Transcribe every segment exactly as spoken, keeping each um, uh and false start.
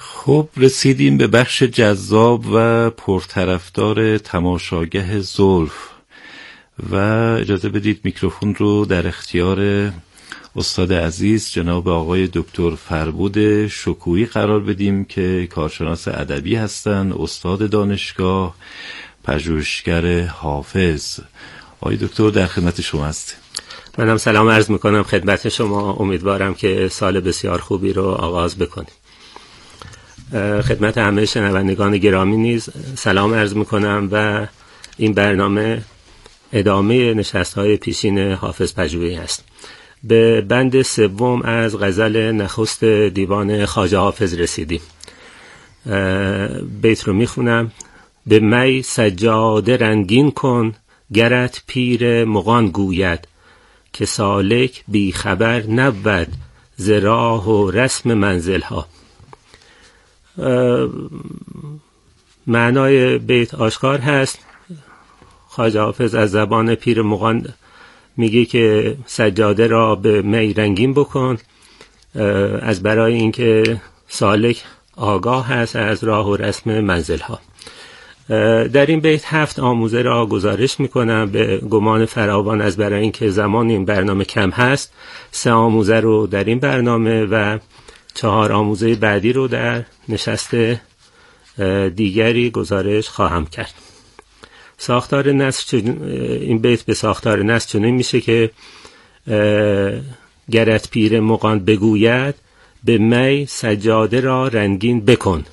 خب رسیدیم به بخش جذاب و پرطرفدار تماشاگه زلف و اجازه بدید میکروفون رو در اختیار استاد عزیز جناب آقای دکتر فربود شکویی قرار بدیم که کارشناس ادبی هستند، استاد دانشگاه، پژوهشگر حافظ. آقای دکتر در خدمت شما هستیم. منم سلام عرض میکنم خدمت شما. امیدوارم که سال بسیار خوبی رو آغاز بکنیم. خدمت همه شنوندگان گرامی نیز سلام عرض میکنم و این برنامه ادامه نشست‌های پیشین حافظ پژوهی است. به بند سوم از غزل نخست دیوان خواجه حافظ رسیدیم. بیت رو میخونم: به می سجاده رنگین کن، گرت پیر مغان گوید، که سالک بی خبر نبود ز راه و رسم منزل ها. معنای بیت آشکار هست. خواجه حافظ از زبان پیر مغان میگه که سجاده را به می رنگین بکن، از برای اینکه سالک آگاه هست از راه و رسم منزل ها. در این بیت هفت آموزه را گزارش میکنم، به گمان فراوان از برای اینکه زمان این برنامه کم هست سه آموزه رو در این برنامه و چهار آموزه بعدی رو در نشست دیگری گزارش خواهم کرد. ساختار نثر این بیت به ساختار نثر چنین میشه که گرت پیر مغان بگوید، به می سجاده را رنگین بکن.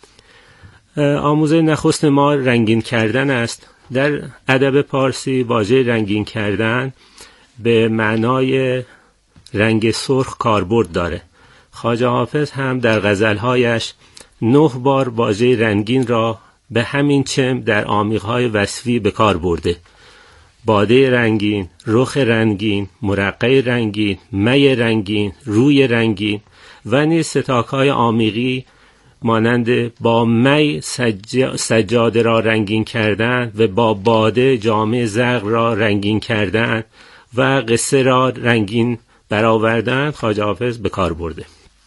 آموزه نخست ما رنگین کردن است. در ادب پارسی واژه رنگین کردن به معنای رنگ سرخ کاربرد داره. خواجه حافظ هم در غزلهایش نه بار واژه رنگین را به همین چم در عامیق‌های وصفی به کار برده: باده رنگین، رخ رنگین، مرقع رنگین، می رنگین، روی رنگین و نیز ستاک‌های عامیقی مانند با می سجا سجاده را رنگین کردن و با باده جامه زرق را رنگین کردن و قصه را رنگین برآوردن خواجه حافظ به کار برده.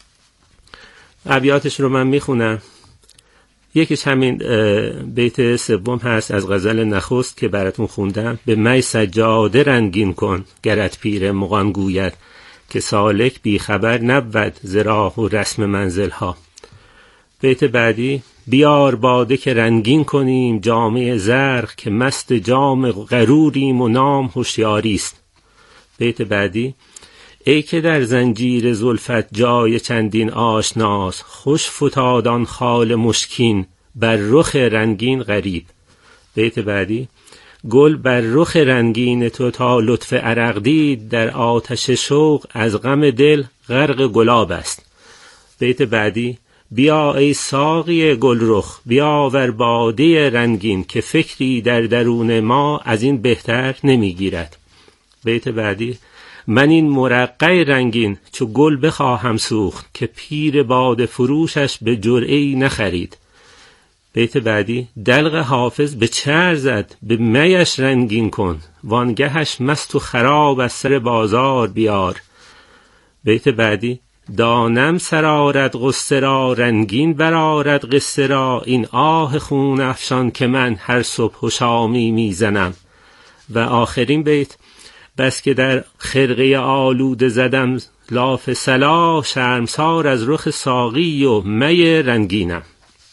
ابیاتش رو من میخونم. یکیش همین بیت سوم هست از غزل نخست که براتون خوندم: به می سجاده رنگین کن، گرت پیر مغان گوید، که سالک بی خبر نبود ز راه و رسم منزل ها. بیت بعدی: بیار باده که رنگین کنیم جامه زرق، که مست جام غروریم و نام هوشیاری است. بیت بعدی: ای که در زنجیر زلفت جای چندین آشناس، خوش فتادان خال مشکین بر رخ رنگین غریب. بیت بعدی: گل بر رخ رنگین تو تا لطف عرق دید، در آتش شوق از غم دل غرق گلاب است. بیت بعدی: بیا ای ساقی گل رخ، بیاور باده رنگین، که فکری در درون ما از این بهتر نمیگیرد. بیت بعدی: من این مرقع رنگین چو گل بخواهم سوخت، که پیر باده فروشش به جرعه‌ای نخرید. بیت بعدی: دلق حافظ به چر زد، به میش رنگین کن، وانگهش مست و خراب از سر بازار بیار. بیت بعدی: دانم سرارد غصه را، رنگین برارد قصه را، این آه خون افشان که من هر صبح و شامی میزنم. و آخرین بیت: بس که در خرقه آلوده زدم لاف صلاح، شرمسار از رخ ساقی و می رنگینم.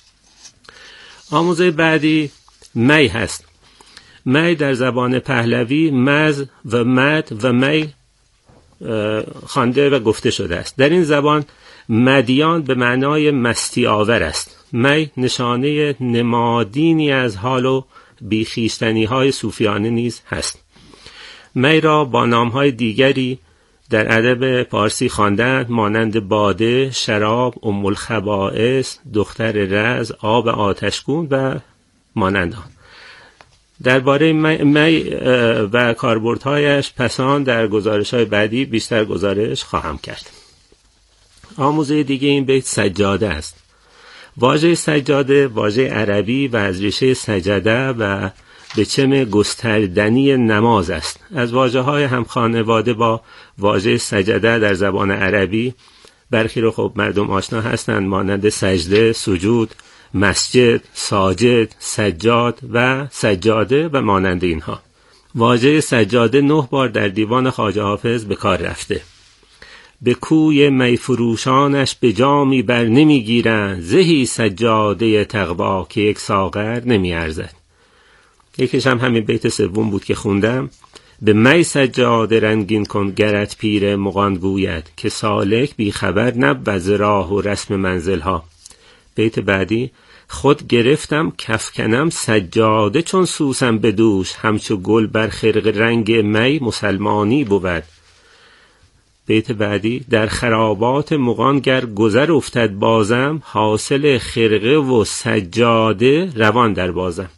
آموزه بعدی می هست. می در زبان پهلوی مز و مد و می خوانده و گفته شده است. در این زبان مدیان به معنای مستی آور است. می نشانه نمادینی از حال و بیخیشتنی های صوفیانه نیز هست. می را با نامهای دیگری در ادب پارسی خواندند، مانند باده، شراب، ام الخبائث، دختر رز، آب آتشگون و مانند آن. درباره می, می و کاربردهایش پسان در گزارش‌های بعدی بیشتر گزارش خواهم کرد. آموزه دیگه این بیت سجاده است. واژه سجاده واژه عربی و از ریشه سجده و به چم گستردنی نماز است. از واژه‌های هم خانواده با واژه سجده در زبان عربی برخی رو خب مردم آشنا هستند، مانند سجده، سجود، مسجد، ساجد، سجاد و سجاده و مانند اینها. واژه سجاده نه بار در دیوان خواجه حافظ به کار رفته. به کوی میفروشانش به جامی بر نمی گیرند، زهی سجاده تقوا که یک ساغر نمی ارزد. یکیش هم همین بیت سوم بود که خوندم. به می سجاده رنگین کن گرت پیر مغان گوید، که سالک بی خبر نبود ز راه و رسم منزل ها. بیت بعدی، خود گرفتم کفکنم سجاده چون سوسم به دوش، همچو گل بر خرق رنگ می مسلمانی بود. بیت بعدی، در خرابات مغان گر گذر افتد بازم، حاصل خرقه و سجاده روان در بازم.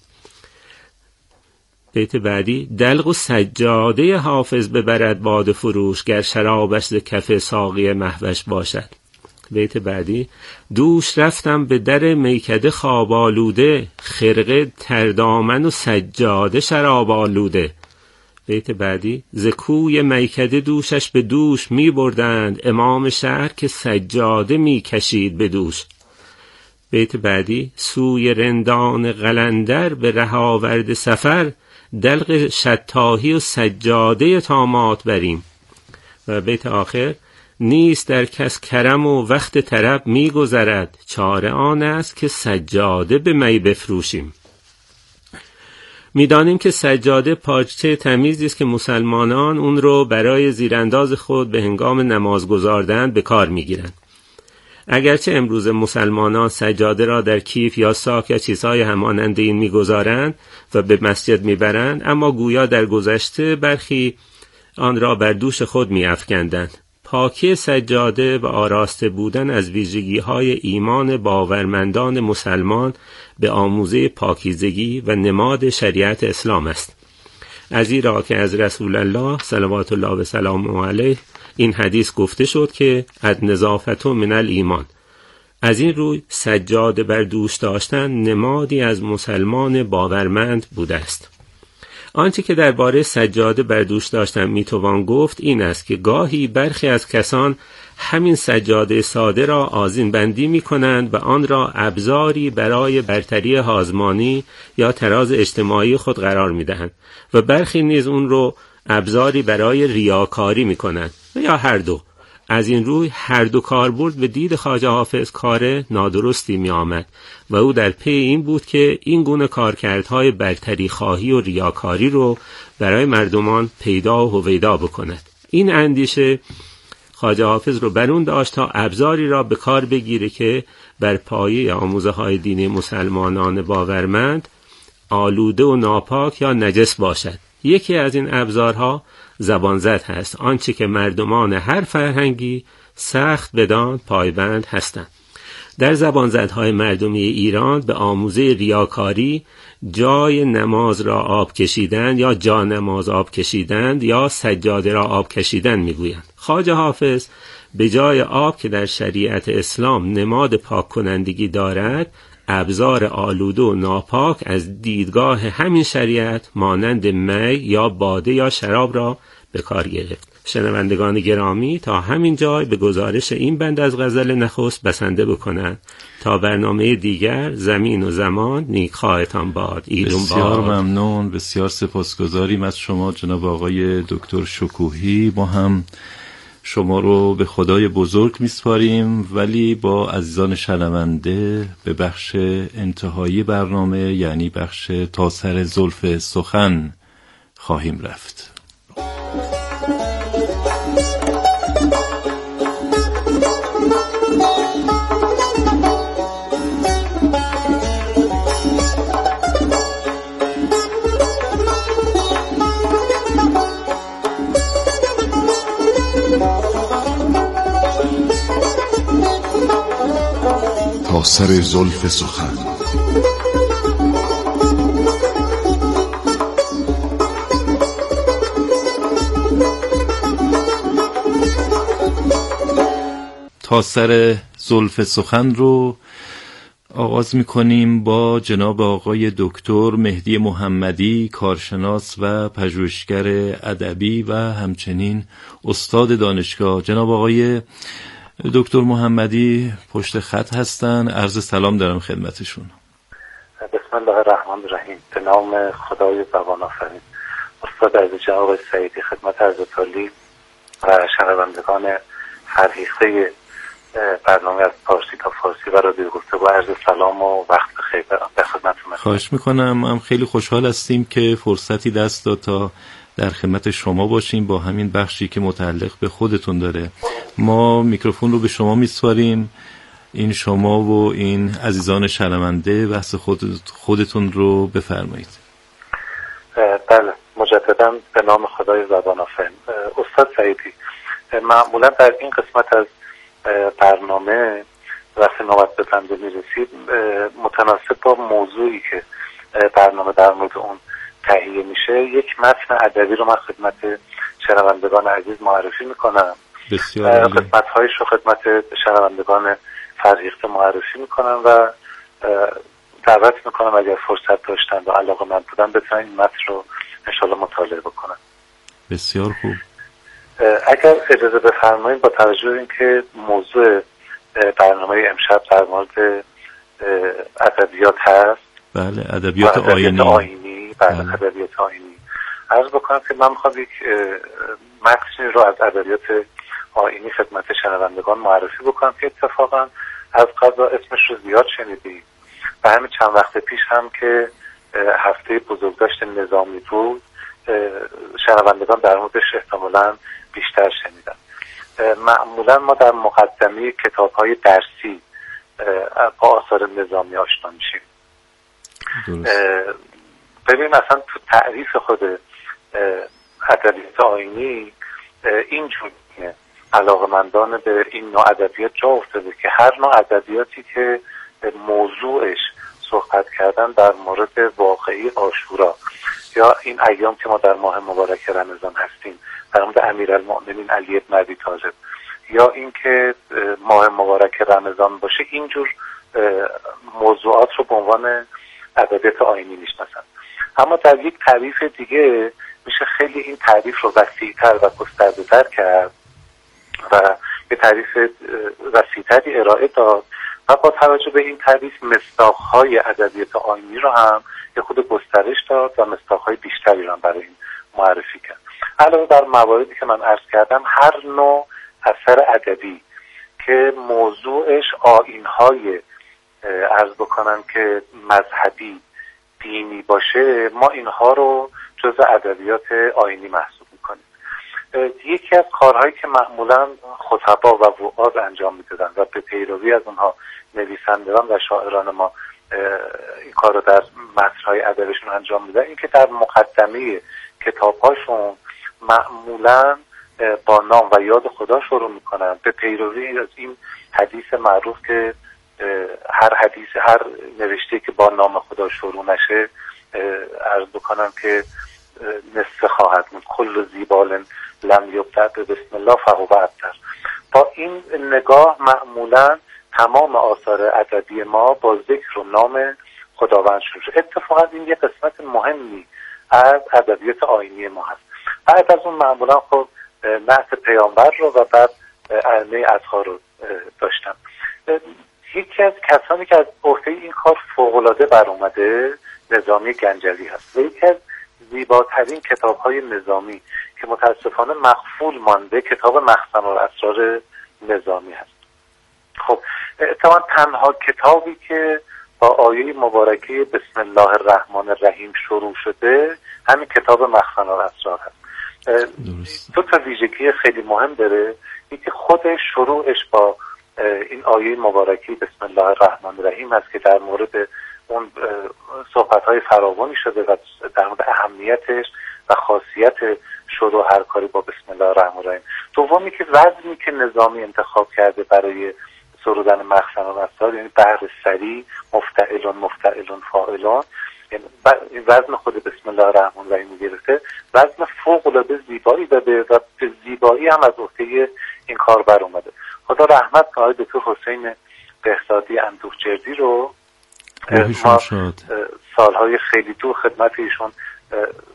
بیت بعدی، دلق و سجاده حافظ ببرد باد فروش، گر شرابش ز کف ساقی مهوش باشد. بیت بعدی، دوش رفتم به در میکده خواب آلوده، خرقه تردامن و سجاده شراب آلوده. بیت بعدی، ز کوی میکده دوشش به دوش می بردند، امام شهر که سجاده می کشید به دوش. بیت بعدی، سوی رندان قلندر به ره آورد سفر، دلق شطاحی و سجاده طامات بریم. و بیت آخر، نیست در کس کرم و وقت طرب می گذرد، چاره آن است که سجاده به می بفروشیم. میدانیم که سجاده پارچه تمیزی است که مسلمانان اون رو برای زیرانداز خود به هنگام نماز گذاردن به کار میگیرند. اگرچه امروز مسلمانان سجاده را در کیف یا ساک یا چیزهای همانند این میگذارند و به مسجد میبرند، اما گویا در گذشته برخی آن را بر دوش خود میافکندند. پاکی سجاده و آراسته بودن از ویژگی‌های ایمان باورمندان مسلمان به آموزه پاکیزگی و نماد شریعت اسلام است. از این را که از رسول الله صلوات الله و سلامه علیه این حدیث گفته شد که النظافة من الایمان. از این روی سجاده بر دوش داشتن نمادی از مسلمان باورمند بوده است. آنچه که درباره سجاده بر دوش داشتن میتوان گفت این است که گاهی برخی از کسان همین سجاده ساده را آذین بندی می کنند و آن را ابزاری برای برتری هازمانی یا تراز اجتماعی خود قرار می دهند و برخی نیز اون رو ابزاری برای ریاکاری می کنند و یا هر دو. از این روی هر دو کاربرد به دید خواجه حافظ کار نادرستی می آمد و او در پی این بود که این گونه کارکردهای برتری خواهی و ریاکاری رو برای مردمان پیدا و هویدا بکند. این اندیشه خواجه حافظ رو برون داشت تا ابزاری را به کار بگیره که بر پایه آموزه های دینی مسلمانان باورمند آلوده و ناپاک یا نجس باشد. یکی از این ابزارها زبانزد هست، آنچه که مردمان هر فرهنگی سخت بدان پایبند هستند. در زبانزدهای مردمی ایران به آموزه ریاکاری جای نماز را آب کشیدن یا جا نماز آب کشیدن یا سجاده را آب کشیدن میگویند. خواجه حافظ به جای آب که در شریعت اسلام نماد پاک کنندگی دارد، ابزار آلوده و ناپاک از دیدگاه همین شریعت مانند می یا باده یا شراب را به کار گرفت. شنوندگان گرامی، تا همین جای به گزارش این بند از غزل نخست بسنده بکنند تا برنامه دیگر. زمین و زمان نیکخواهتان باد. ایدون باد. بسیار ممنون، بسیار سپاسگزاریم از شما جناب آقای دکتر شکوهی. ما هم شما رو به خدای بزرگ میسپاریم، ولی با عزیزان شنونده به بخش انتهایی برنامه، یعنی بخش تا سر زلف سخن خواهیم رفت. تا سر زلف سخن. تا سر زلف سخن رو آغاز می‌کنیم با جناب آقای دکتر مهدی محمدی، کارشناس و پژوهشگر ادبی و همچنین استاد دانشگاه. جناب آقای دکتر محمدی پشت خط هستن. عرض سلام دارم خدمتشون. بسم الله الرحمن الرحیم. به نام خدای زبان آفرین. استاد عزیز جناب سعیدی، خدمت عرض تالی و شنوندگان فرهیخته برنامه از پارسی تا فارسی و رادیو گفتگو عرض سلام و وقت بخیر به خدمتتون. خواهش میکنم. هم خیلی خوشحال هستیم که فرصتی دست داد تا در خدمت شما باشیم با همین بخشی که متعلق به خودتون داره. ما میکروفون رو به شما میسپاریم. این شما و این عزیزان شنونده بحث خود خودتون رو بفرمایید. بله، مجددا به نام خدای زبان آفرین. استاد سعیدی، معمولا در این قسمت از برنامه وقتی نوبت به بنده میرسید متناسب با موضوعی که برنامه در مورد اون تهیه میشه یک متن ادبی رو من خدمت شنوندگان عزیز معرفی میکنم. بسیار خدمت‌هایش رو خدمت شنوندگان فرهیخته معرفی میکنم و دعوت میکنم اگر فرصت داشتند و علاقه‌مند بودن بتونن این متن رو انشالله مطالعه بکنن. بسیار خوب. اگر اجازه بفرمایید با توجه به اینکه موضوع برنامه امشب در مورد ادبیات هست، بله، ادبیات آیینی آیینی بله ادبیات آیینی عرض بکنم که من میخوام یک متنی رو از ادبیات آیینی خدمت شنوندگان معرفی بکنم که اتفاقا از قضا اسمش رو زیاد شنیدید و همین چند وقت پیش هم که هفته بزرگداشت نظامی بود شنوندگان در موردش احتمالاً بیشتر شنیدن. معمولا ما در مقدمه کتاب‌های درسی با آثار نظامی آشنا میشیم. ببین اصلا تو تعریف خود ادبیات آیینی اینجوریه، علاقه‌مندان به این نوع ادبیات جا افتاده که هر نوع ادبیاتی که موضوعش صحبت کردن در مورد واقعی عاشورا یا این ایام که ما در ماه مبارک رمضان هستیم، در مورد امیرالمؤمنین علی بن ابی طالب، یا اینکه ماه مبارک رمضان باشه، اینجور موضوعات رو به عنوان ادبیات آیینی میشناسن. اما در یک تعریف دیگه میشه خیلی این تعریف رو وسیع‌تر و گسترده‌تر کرد و یه تعریف وسیع‌تری ارائه داد و با توجه به این تعریف مصداق‌های ادبیات آیینی رو هم یه خود گسترش داد و مصداق‌های بیشتری رو هم برای این معرفی کرد. علاوه بر مواردی که من عرض کردم، هر نوع اثر ادبی که موضوعش آیین‌های عرض بکنم که مذهبی دینی باشه، ما اینها رو جزء ادبیات آیینی محسوب میکنیم. یکی از کارهایی که معمولا خطبا و وعاظ انجام میدادن و به پیروی از اونها نویسندگان و شاعران ما این کار رو در متن‌های ادبیشون انجام میدن، این که در مقدمه کتاب‌هاشون معمولا با نام و یاد خدا شروع میکنن، به پیروی از این حدیث معروف که هر حدیث هر نوشته که با نام خدا شروع نشه عرض بکنم که نصف خواهد موند، کل زیبال لم یبدأ بسم الله فهو ابتر. با این نگاه معمولا تمام آثار ادبی ما با ذکر و نام خداوند شروع شد. اتفاقا این یه قسمت مهمی از ادبیات آیینی ما هست. بعد از اون معمولا خب نعت پیامبر رو و بعد ائمه اطهار رو داشتم. یکی از کسانی که از عهده این کار فوق‌العاده بر اومده نظامی گنجوی هست و یکی از زیباترین کتاب‌های نظامی که متاسفانه مغفول مانده کتاب مخزن الاسرار نظامی هست. خب اتفاقا تنها کتابی که با آیه مبارکه بسم الله الرحمن الرحیم شروع شده همین کتاب مخزن الاسرار هست. دو تا ویژگی خیلی مهم داره. یکی خود شروعش با این آیه مبارکه بسم الله الرحمن الرحیم هست که در مورد اون صحبت‌های فراوانی شده و در مورد اهمیتش و خاصیت شروع هر کاری با بسم الله الرحمن الرحیم. دومی که وزنی که نظامی انتخاب کرده برای سرودن مخزن الاسرار، یعنی بحر سری، مفتعلون مفتعلون فاعلون، یعنی این وزن خود بسم الله الرحمن الرحیم گرفته، وزن فوق‌العاده زیبایی داده و به زیبایی هم از عهده این کار بر اومده. خدا رحمت کنه دکتر حسین بهزادی اندوهجردی رو ما سالهای خیلی دور خدمت ایشون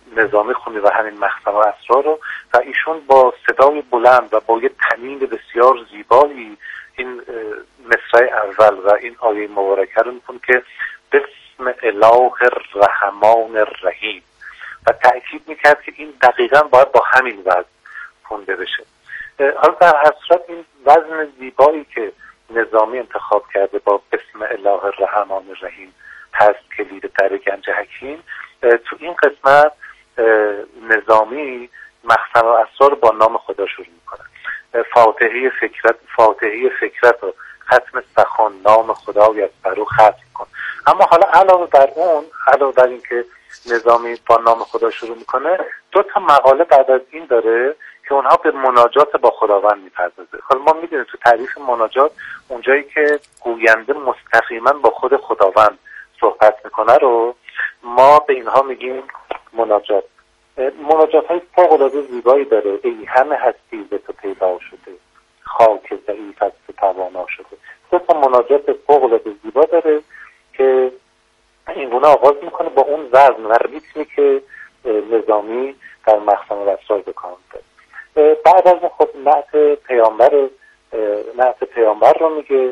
نظامی خونی و همین مخزن و اسرار رو و ایشون با صدای بلند و با یه تنین بسیار زیبایی این مصرع اول و این آیه مبارکه رو میخونه که بسم اله الرحمن الرحیم و تأکید میکرد که این دقیقاً باید با همین وزن خونده بشه. حالا در هر صورت این وزن زیبایی که نظامی انتخاب کرده با بسم اله الرحمن الرحیم هست کلید در گنج حکیم، تو این قسمت نظامی مخزن و اسرار با نام خدا شروع میکنه. فاتحه فکرت فاتحه فکرت و ختم سخن نام خدای از برو ختم کن. اما حالا علاوه بر اون، علاوه بر این که نظامی با نام خدا شروع میکنه، دو تا مقاله بعد از این داره که اونها به مناجات با خداوند میپردازه. حالا ما میدونیم تو تعریف مناجات اونجایی که گوینده مستقیما با خود خداوند صحبت میکنه رو ما به اینها میگیم مناجات. مناجات های فوق العاده زیبایی داره. ای همه هستی به تو پیدا شده، خاک ضعیف از تو توانا شده. دو تا مناجات فوق العاده زیبا داره که این گونه آغاز میکنه با اون وزن و ریتمی که نظامی در مخزن الاسرار به کار میبره. بعد از اون خب نعت پیامبر نعت پیامبر رو میگه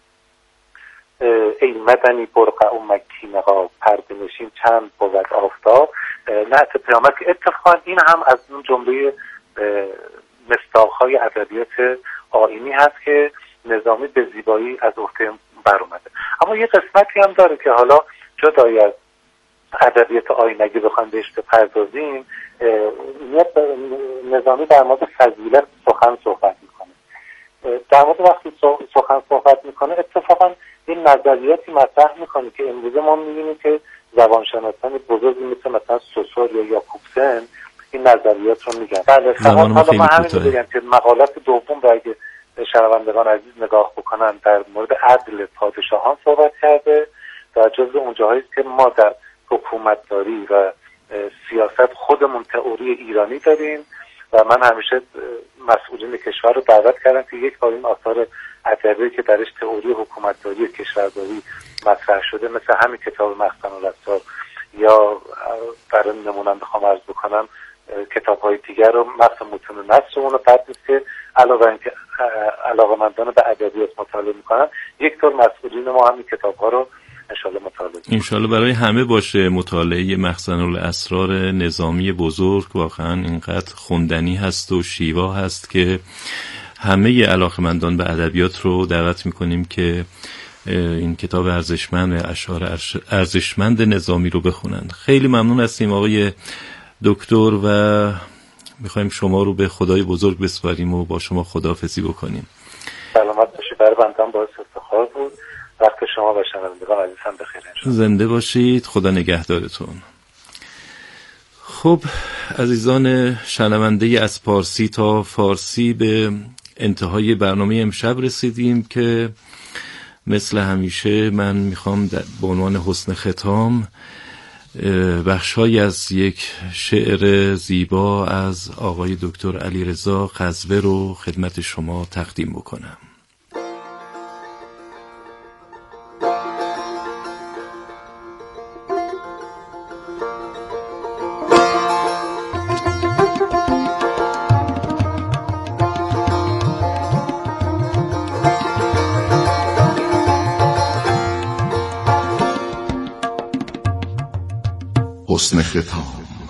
ای مدنی برقع و مکی نقاب پرده نشین چند بود آفتاب. نعت پیامبر که اتفاقا این هم از اون جمله مصداق‌های ادبیات آیینی هست که نظامی به زیبایی از عهده بر اومده. اما یه قسمتی هم داره که حالا جدای از ادبیات آیینی اگه بخوایم بهش بپردازیم، نظامی در مورد فضیلت سخن صحبت میکنه. در مورد وقتی سخن صحبت میکنه اتفاقا این نظریاتی مطرح میکنه که امروزه ما میبینیم که زبانشناسان بزرگی مثل مثلا سوسور یا یاکوبسن این نظریات رو میگن. بله فقط حالا ما همین رو بگم که مقالات دوم رو اگه شنوندگان عزیز نگاه بکنن در مورد عدل پادشاهان صحبت کرده و جزو اون جاهایی که ما در حکومتداری و سیاست خودمون تئوری ایرانی داریم و من همیشه مسئولین کشور رو دعوت کردم که یک بار این آثار ادبی که درش تئوری حکومتداری و کشورداری مطرح شده مثل همین کتاب مخزن الاسرار یا برای نمونم بخوام عرض بکنم کتاب‌های دیگر رو مثل متون نصر اون رو بعد نیست که علاوه اینکه علاقه‌مندان به ادبیات مطالعه میکنن یک طور مسئولین ما همین کتاب‌ها رو انشالله مطالعه انشالله برای همه باشه. مطالعه مخزن الاسرار نظامی بزرگ واقعا اینقدر خوندنی هست و شیوا هست که همه علاقه‌مندان به ادبیات رو دعوت میکنیم که این کتاب ارزشمند و اشعار ارزشمند نظامی رو بخونن. خیلی ممنون هستیم آقای دکتر و میخوایم شما رو به خدای بزرگ بسپاریم و با شما خداحافظی بکنیم. سلامت باشید. برای بنده باعث افتخار بود. وقت شما و شنوندگان عزیز هم بخیر. زنده باشید. خدا نگهدارتون. خب عزیزان شنونده از پارسی تا فارسی به انتهای برنامه امشب رسیدیم که مثل همیشه من میخوام به عنوان حسن ختام بخشای از یک شعر زیبا از آقای دکتر علیرضا قزوه رو خدمت شما تقدیم بکنم. حسن ختام.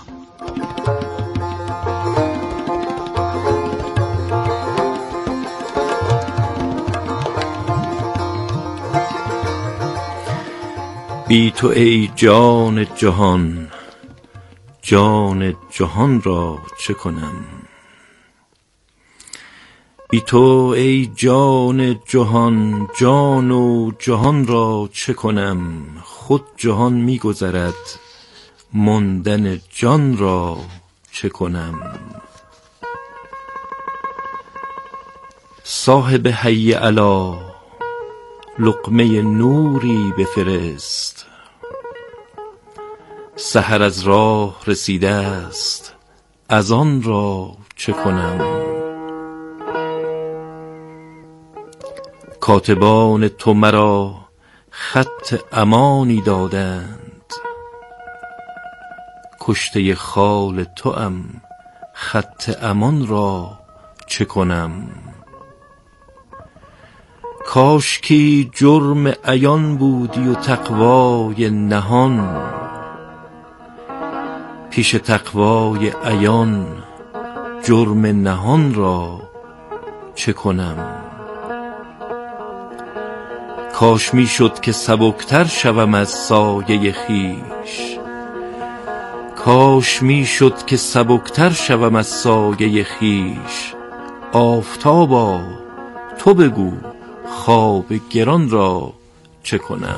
بی تو ای جان جهان، جان جهان را چه کنم؟ بی تو ای جان جهان، جان و جهان را چه کنم؟ خود جهان می گذرد، ماندن جان را چه کنم؟ صاحب حی علا لقمه نوری بفرست، سحر از راه رسیده است از آن را چه کنم؟ کاتبان تو مرا خط امانی دادند، کشته خال توام، خط امان را چه کنم؟ کاش کی جرم عیان بودی و تقوای نهان، پیش تقوای عیان جرم نهان را چه کنم؟ کاش می شد که سبکتر شوم از سایه خویش، کاش می شد که سبکتر شوم از سایه خویش. آفتابا تو بگو خواب گران را چه کنم؟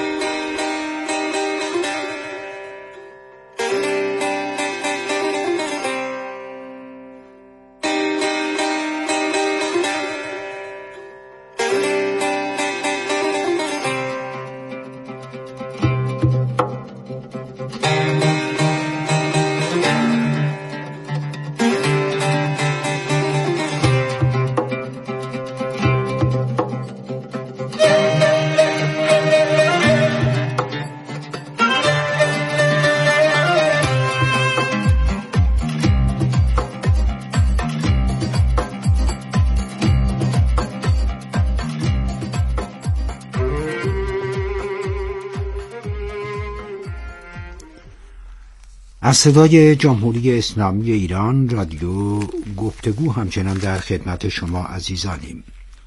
از صدای جمهوری اسلامی ایران رادیو گفتگو همچنان در خدمت شما عزیزانیم.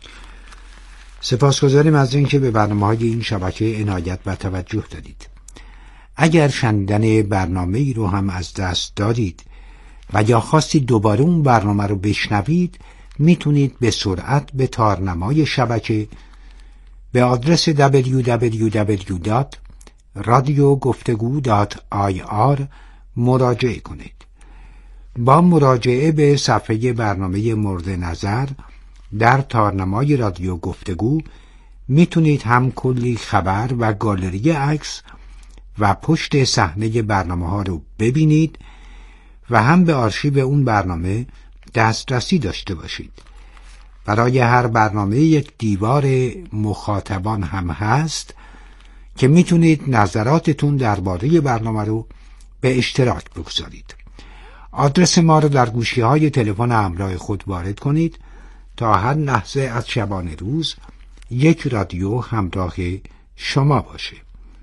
سپاسگزاریم از اینکه به برنامه‌های این شبکه عنایت و توجه دادید. اگر شنیدن برنامه ای رو هم از دست دادید و یا خواستید دوباره اون برنامه رو بشنوید، میتونید به سرعت به تارنمای شبکه به آدرس دبلیو دبلیو دبلیو دات رادیو گفتگو دات آی آر مراجعه کنید. با مراجعه به صفحه برنامه مورد نظر در تارنمای رادیو گفتگو میتونید هم کلی خبر و گالری عکس و پشت صحنه برنامه ها رو ببینید و هم به آرشیو اون برنامه دسترسی داشته باشید. برای هر برنامه یک دیوار مخاطبان هم هست که میتونید نظراتتون درباره برنامه رو به اشتراک بگذارید. آدرس ما رو در گوشی‌های تلفن همراه خود وارد کنید تا هر لحظه از شبانه روز یک رادیو همراه شما باشه.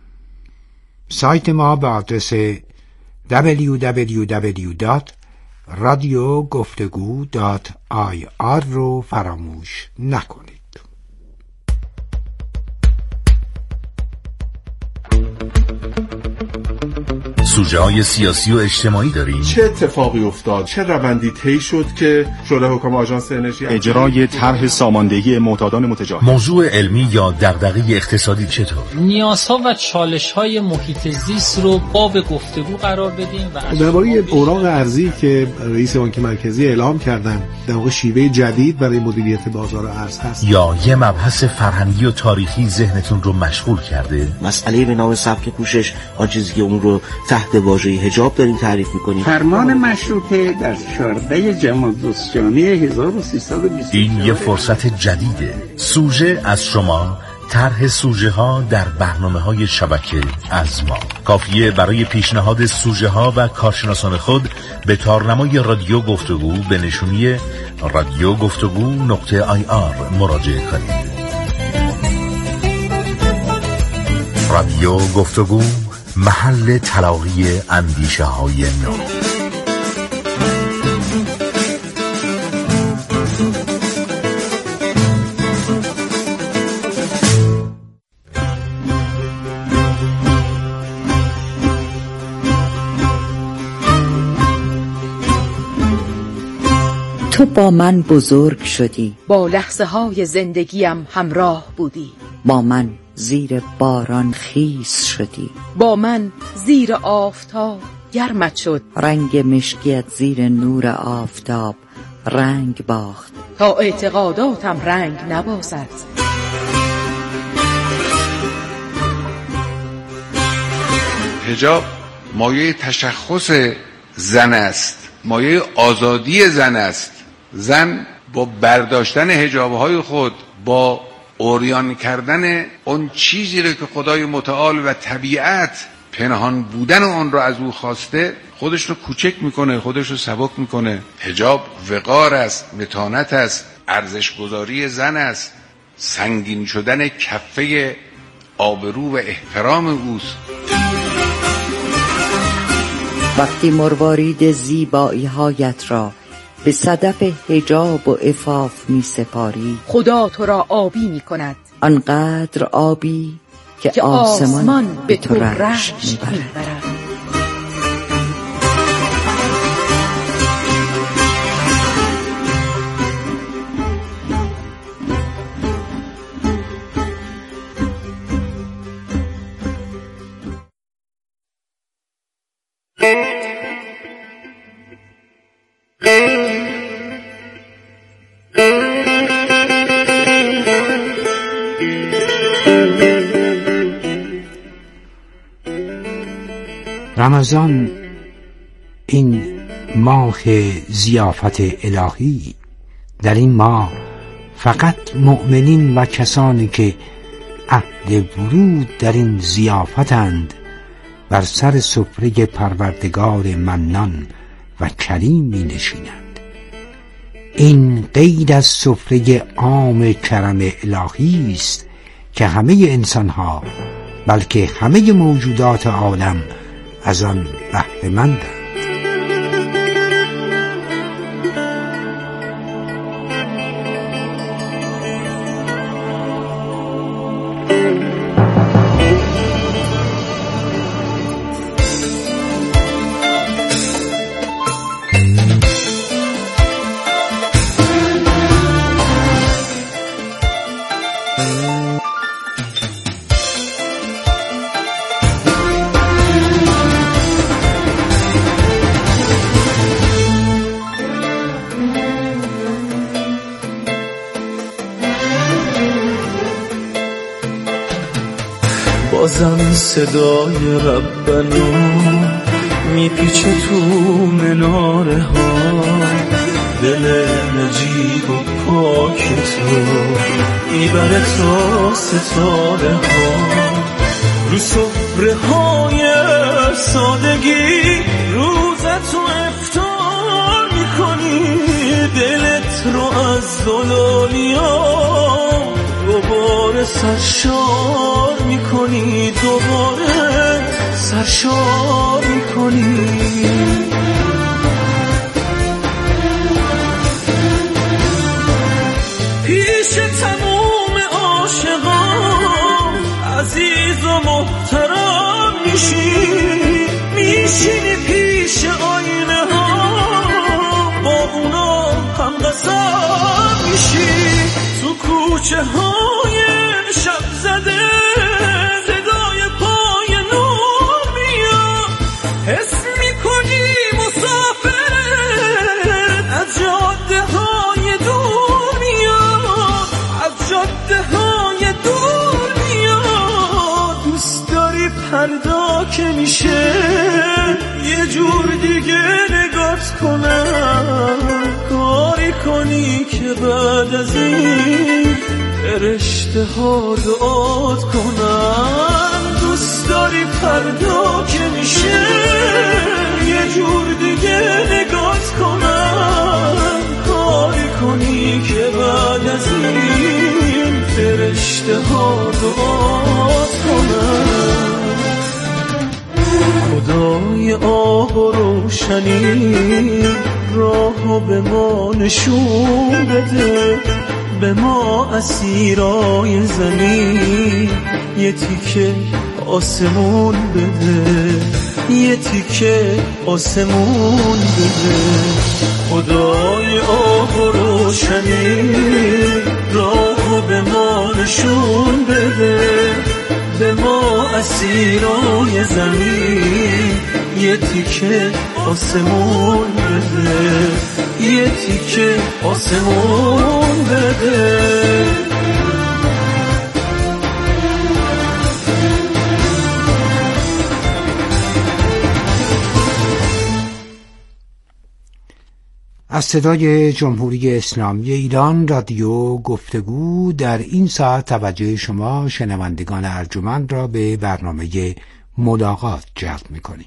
سایت ما به آدرس دبلیو دبلیو دبلیو دات رادیو گفتگو دات آی آر رو فراموش نکنید. سوژه های سیاسی و اجتماعی داریم. چه اتفاقی افتاد؟ چه روندی طی شد که شورای حکام آژانس انرژی اجرای طرح ساماندهی معتادان متجاوز؟ موضوع علمی یا دغدغه اقتصادی چطور؟ نیازها و چالش‌های محیط زیست رو باب گفتگو قرار بدیم و درباره اوراق ارزی که رئیس بانک مرکزی اعلام کردن در واقع شیوه جدید برای مدیریت بازار ارز هست. یا یه مبحث فرهنگی و تاریخی ذهنتون رو مشغول کرده؟ مسئله به نام سبک پوشش، آن چیزی که اون رو تحت واژه حجاب داریم تعریف می‌کنیم. فرمان مشروطه در چهاردهم جمادی جانی هزار و سیصد و بیست و چهار. این یه فرصت جدیده. سوژه از شما، طرح سوژه ها در برنامه‌های شبکه از ما. کافیه برای پیشنهاد سوژه ها و کارشناسان خود به تارنمای رادیو گفتگو به نشونی رادیو گفتگو نقطه آی آر مراجعه کنید. رادیو گفتگو، محل تلاقی اندیشه های نو. تو با من بزرگ شدی، با لحظه های زندگیم همراه بودی، با من زیر باران خیس شدی، با من زیر آفتاب گرمت شد، رنگ مشکیت زیر نور آفتاب رنگ باخت تا اعتقاداتم رنگ نبازد. حجاب مایه تشخص زن است، مایه آزادی زن است. زن با برداشتن حجابهای خود، با عریان کردن اون چیزی رو که خدای متعال و طبیعت پنهان بودن اون رو از او خواسته، خودش رو کوچک میکنه، خودش رو سبک میکنه. حجاب وقار است، متانت است، ارزش گذاری زن است، سنگین شدن کفه آبرو و احترام اوست. وقتی مروارید زیبایی هایت را به صدف حجاب و عفاف می سپاری، خدا تو را آبی می کند، آنقدر آبی که, که آسمان, آسمان به تو رشک می برد. رمضان، این ماه ضیافت الهی، در این ماه فقط مؤمنین و کسانی که اهل ورود در این ضیافتند بر سر سفره پروردگار منان و کریم می نشینند. این غیر از سفره عام کرم الهی است که همه انسانها، بلکه همه موجودات عالم از آن بهره مندند. بازم صدای ربنا میپیچه تو مناره ها، دل نجیب و پاک تو میبره تا ستاره ها، رو سفره های سادگی روزت رو افطار میکنی، دلت رو از زلالیا دوباره سرشار میکنی، دوباره سرشار میکنی. پیش تموم عاشقان عزیز و محترم میشی، میشینی پیش آینه ها با اونا هم قسم میشی، تو کوچه های شب زده صدای پای نور میاد، حس میکنی مسافر از جاده های دور میاد، از جاده های دور میاد. دوست داری فردا که میشه یه جور دیگه نگات کنم، کاری کنی که بعد از این فرشته ها دعات کنن. دوست داری فردا که میشه یه جور دیگه نگات کنن، کاری کنی که بعد از این فرشته ها دعات کنن. خدای آب و روشنی راهو به ما نشون بده، به ما اسیرای زمین یه تیکه آسمون بده، یه تیکه آسمون بده. خدای آب و روشنی راهو به ما نشون بده، به ما اسیرای زمین یه تیکه آسمون بده، یه تیکه آسمون بده. از صدای جمهوری اسلامی ایران رادیو گفتگو در این ساعت توجه شما شنوندگان ارجمند را به برنامه ملاقات جلب میکنیم.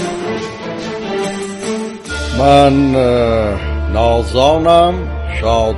من نازانم، شاد